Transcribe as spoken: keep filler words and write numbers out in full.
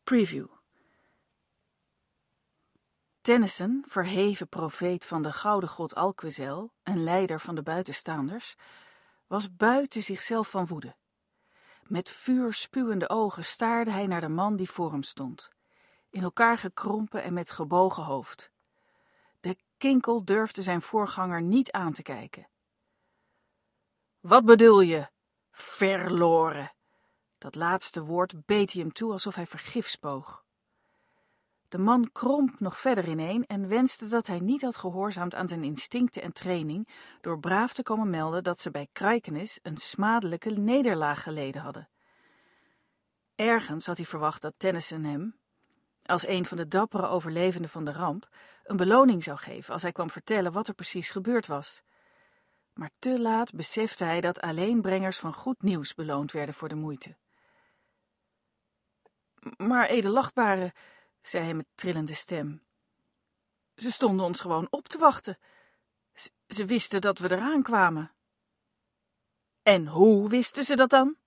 Preview. Tennyson, verheven profeet van de gouden god Alquezel en leider van de buitenstaanders, was buiten zichzelf van woede. Met vuurspuwende ogen staarde hij naar de man die voor hem stond, in elkaar gekrompen en met gebogen hoofd. De kinkel durfde zijn voorganger niet aan te kijken. Wat bedoel je, verloren? Dat laatste woord beet hij hem toe alsof hij vergif spoog. De man kromp nog verder ineen en wenste dat hij niet had gehoorzaamd aan zijn instincten en training door braaf te komen melden dat ze bij Kraikenis een smadelijke nederlaag geleden hadden. Ergens had hij verwacht dat Tennyson hem, als een van de dappere overlevenden van de ramp, een beloning zou geven als hij kwam vertellen wat er precies gebeurd was. Maar te laat besefte hij dat alleen brengers van goed nieuws beloond werden voor de moeite. Maar edelachtbare, zei hij met trillende stem, ze stonden ons gewoon op te wachten. Z- ze wisten dat we eraan kwamen. En hoe wisten ze dat dan?